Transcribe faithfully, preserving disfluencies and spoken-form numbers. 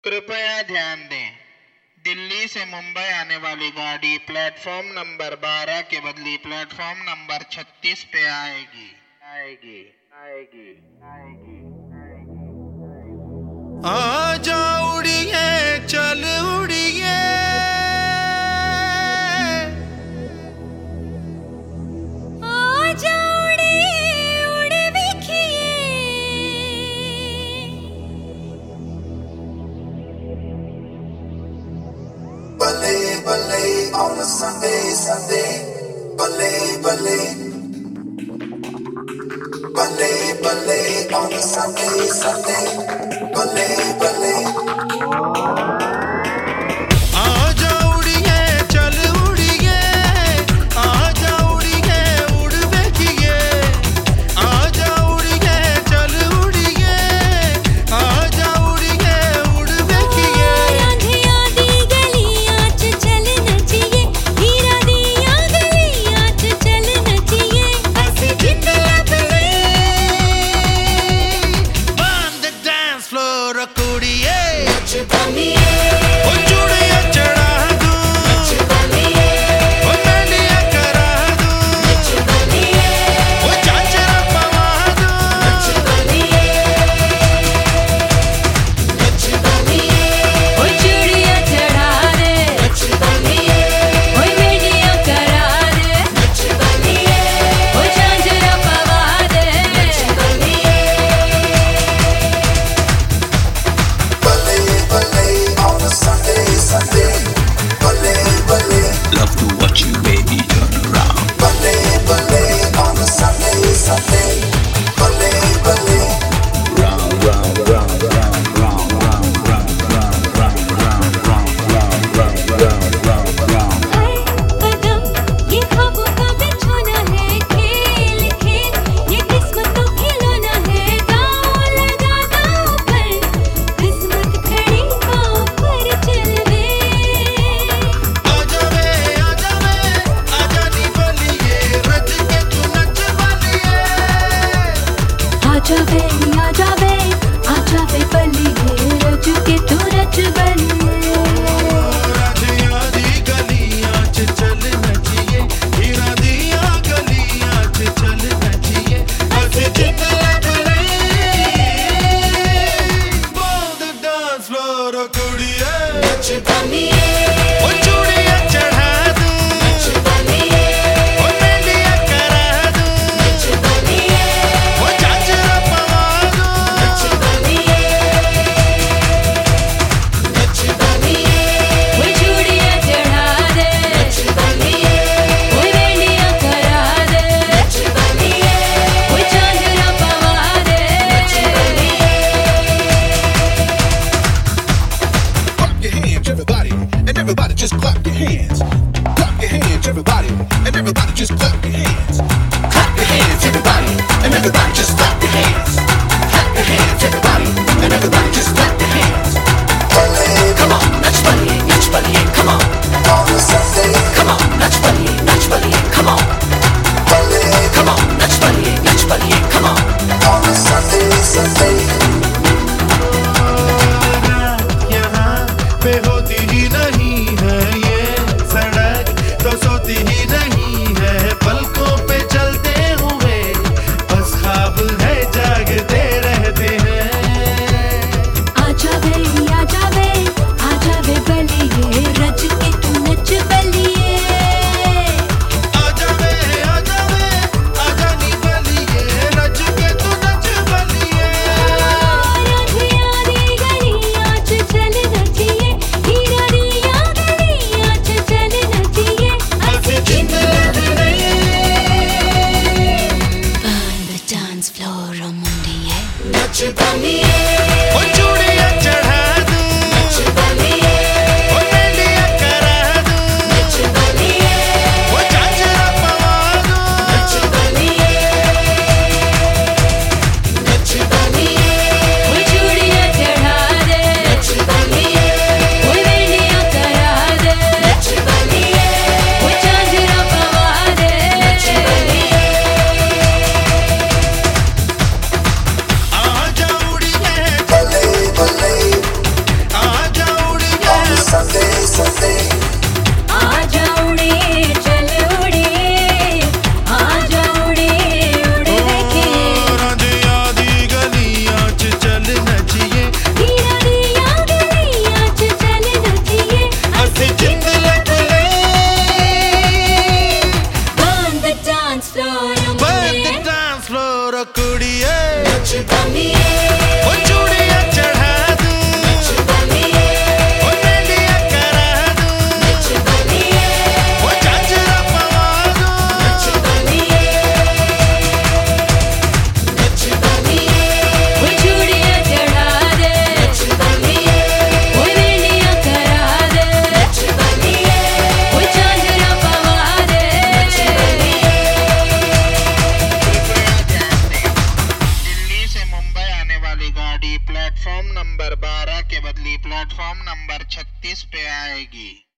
कृपया ध्यान दें, दिल्ली से मुंबई आने वाली गाड़ी प्लेटफॉर्म नंबर बारह के बदले प्लेटफॉर्म नंबर छत्तीस पे आएगी आएगी आएगी आएगी आजा उड़िए चल उड़िए आजा उड़िए उड़ बिखिए Ballet, ballet on a Sunday, Sunday. Ballet, ballet. Ballet, ballet on a Sunday, Sunday. Ballet, ballet. आजा उड़िए चल उड़िए आजा उड़िए उड़ देखिए आजा उड़िए चल उड़िए आजा उड़िए उड़ देखिए राधिया दी गलियां च चल नचिए हीरा दिया गलियां च चल नचिए ऐसे जिंदला बले on the dance floor कुड़िए नच बनिए ओ चूड़िया चढ़ा दूं नच बनिए ओ मेहंदिया करा दूं नच बनिए ओ चांचरा पवा दूं नच बनिए नच बनिए ओ चूड़िया चढ़ा दे नच बनिए ओ मेहंदिया करा दे नच बनिए ओ झांझरा पवा दे नच बनिए Ballet, ballet on a Sunday, Sunday. Ballet, ballet. Love to watch you, baby, turn around. Ballet, ballet on a Sunday, Sunday. Ballet, ballet. Round, round, round, round, round, round, round, round, round, round, round, round, round, round, round. हर कदम ये ख्वाबों का बिछोना है खेल खेल ये किस्मत को खिलौना है दांव लगा दांव पर किस्मत खड़ी पाँव पर चल वे आजा वे आजा वे आजा नी बलिए रच के तू नच बलिए आजा वे आजा वे आजा वे बलिए रज के तू रच बलिए राधिया दी गलियां च चल नचिए हीरा दिया गलियां च चल नचिए ऐसे जिंदला भले on the dance floor कुड़िए नच बनिए ओ चूड़िया चढ़ा दूं नच बनिए ओ मेहंदिया करा दूं नच बनिए ओ चांचरा पवा दूं नच बनिए नच बनिए वो चूड़िया चढ़ा दे नच बनिए वो मेहंदिया करा दे नच बनिए वो झांझरा पवा दे नच बनिए Clap your hands, everybody, and everybody just clap your hands. Clap your hands, everybody, and everybody just clap your hands. Clap your hands, everybody, and everybody just clap your hands. Clap your hands, everybody, and everybody just clap your hands. Ballet Come on, natch bunny, natch bunny, come on. on a Sunday. Come on, natch bunny, natch bunny, come on. Ballet Come on, natch bunny, natch bunny, come on. on a Sunday, Sunday. यहाँ पे होती ही नहीं है ये सड़क तो सोती ही नहीं है पलकों पे चलते हुए बस ख्वाब है जागते रहते हैं आजा वे प्लेटफॉर्म नंबर छत्तीस पे आएगी।